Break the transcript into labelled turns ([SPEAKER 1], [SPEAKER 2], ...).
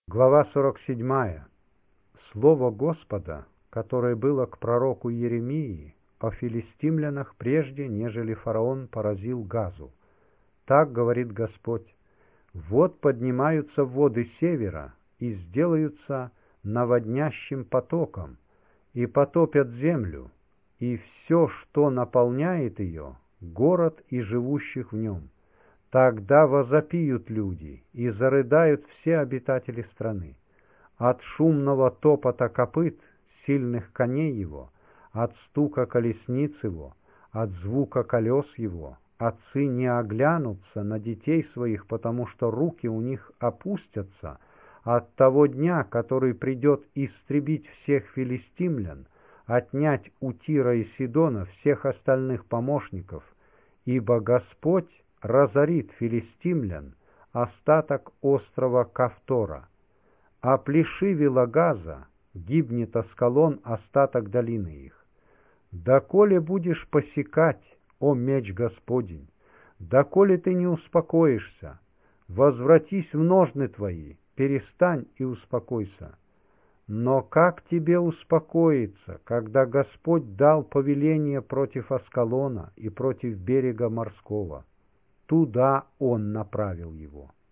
[SPEAKER 1] Глава 47. Слово Господа, которое было к пророку Иеремии о филистимлянах прежде, нежели фараон поразил Газу. Так говорит Господь: «Вот поднимаются воды севера и сделаются наводнящим потоком, и потопят землю, и все, что наполняет ее, город и живущих в нем. Тогда возопиют люди, и зарыдают все обитатели страны. От шумного топота копыт, сильных коней его, от стука колесниц его, от звука колес его, отцы не оглянутся на детей своих, потому что руки у них опустятся от того дня, который придет истребить всех филистимлян, отнять у Тира и Сидона всех остальных помощников, ибо Господь разорит филистимлян, остаток острова Кавтора. А плешивила Газа, гибнет Аскалон, остаток долины их. Доколе будешь посекать, о меч Господень, доколе ты не успокоишься, возвратись в ножны твои, перестань и успокойся. Но как тебе успокоиться, когда Господь дал повеление против Аскалона и против берега морского? Туда Он направил его.